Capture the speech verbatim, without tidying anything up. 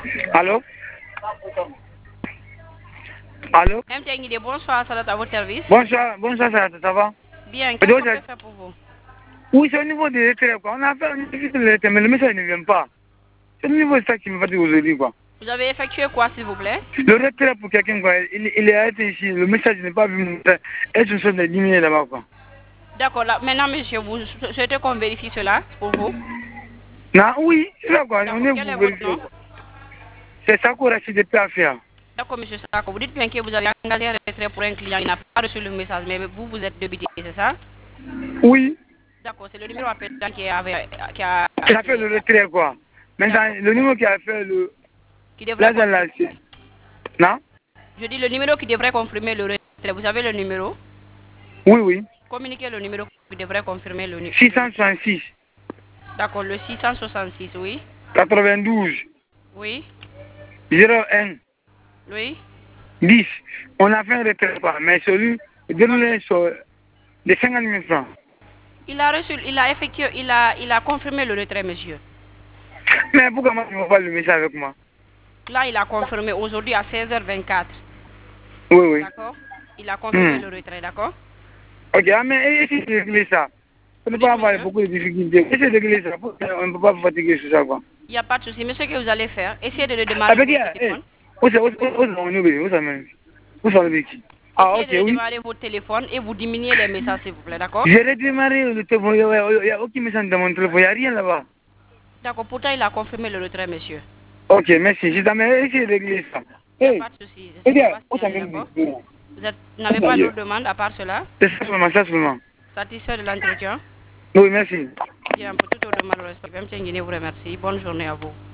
Allô? Allô? M T Nguidé, bonsoir, Salat à votre service. Bonsoir, bonsoir, ça, ça va? Bien, qu'est-ce qu'on peut faire pour vous? Oui, c'est au niveau des retraits, quoi. On a fait un retraits, mais le message ne vient pas. C'est au niveau de ça qui me fatigue aujourd'hui, quoi. Vous avez effectué quoi, s'il vous plaît? Le retrait pour quelqu'un, quoi, il, il est arrêté ici, le message n'est pas venu. Est-ce une chose d'éliminer là-bas, quoi? D'accord, là, maintenant, monsieur, vous souhaitez qu'on vérifie cela pour vous? Non, oui, c'est là, quoi. On est Quel est pour votre vérifier. nom? C'est ça qu'on a de pas à faire. D'accord, monsieur Sako, vous dites bien que vous avez engagé un retrait pour un client, il n'a pas reçu le message, mais vous, vous êtes débité, c'est ça? Oui. D'accord, c'est le numéro appelant qui, avait, qui a... Qui a fait le retrait, quoi. Maintenant, le numéro qui a fait le... Qui devrait... Là, là, non? Je dis le numéro qui devrait confirmer le retrait. Vous avez le numéro? Oui, oui. Communiquez le numéro qui devrait confirmer le numéro. six cent soixante-six. D'accord, le six cent soixante-six, oui. quatre-vingt-douze. Oui. zéro un. Oui. dix. On a fait un retrait, quoi. Mais celui, déroulé sur de cinquante mille francs. Il a reçu, il a effectué, il a, il a confirmé le retrait, monsieur. Mais pourquoi moi, tu ne pas le message avec moi? Là, il a confirmé aujourd'hui à seize heures vingt-quatre. Oui, oui. D'accord. Il a confirmé Hmm. le retrait, d'accord? Ok, mais essayez de régler ça. On ne peut pas avoir beaucoup de difficultés. Essayez de régler ça. On ne peut pas vous fatiguer sur ça, quoi. Il n'y a pas de souci. Mais ce que vous allez faire, essayez de le démarrer Avec votre qui? téléphone. Où c'est, où c'est, où c'est, où c'est, où c'est le qui? Ah, Essayez ok, de le oui. démarrer votre téléphone et vous diminuez les messages, s'il vous plaît, d'accord? J'ai redémarré le téléphone. Il n'y a aucun message dans mon téléphone. Il n'y a rien là-bas. D'accord. Pourtant, il a confirmé le retrait, monsieur. Ok, merci. Je t'amène essayer de régler ça. Il n'y Hey, a pas de souci. eh C'est bien, pas où ça signalé, mène? d'accord? Vous êtes- n'avez pas d'autres demandes à part cela? C'est ça seulement, ça seulement. Satisfait de l'entretien? Oui, merci. Bien, pour toute autre demande, respect. M. Nguidé vous remercie. Bonne journée à vous.